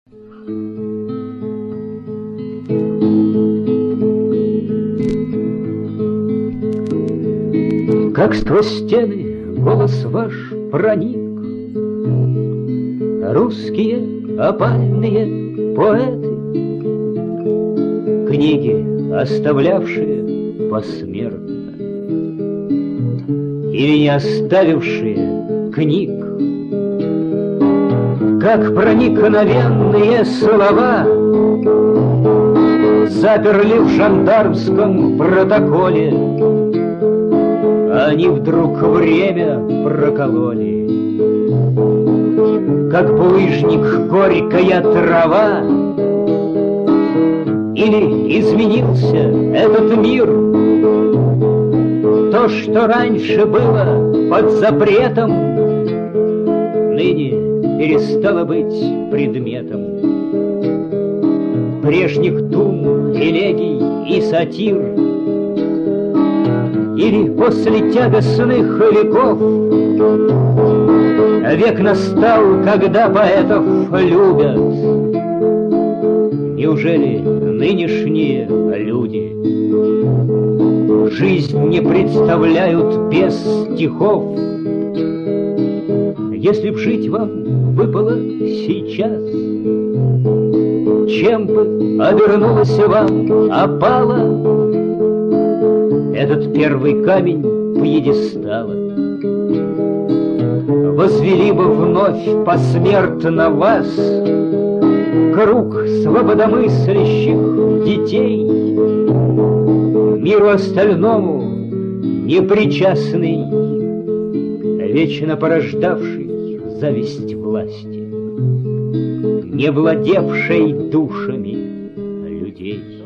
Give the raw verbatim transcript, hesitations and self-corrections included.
Как сквозь стены голос ваш проник, русские опальные поэты, книги, оставлявшие посмертно, или не оставившие книг, как проникновенные слова заперли в жандармском протоколе, они вдруг время прокололи. Как булыжник горькая трава, или изменился этот мир. То, что раньше было под запретом, ныне перестало быть предметом прежних дум, элегий и сатир. Или после тягостных веков век настал, когда поэтов любят. Неужели нынешние люди жизнь не представляют без стихов? Если б жить вам выпало сейчас, чем бы обернулась вам опала этот первый камень пьедестала? Возвели бы вновь посмертно вас круг свободомыслящих детей, миру остальному непричастный, вечно порождавший зависть власти, не владевшей душами людей.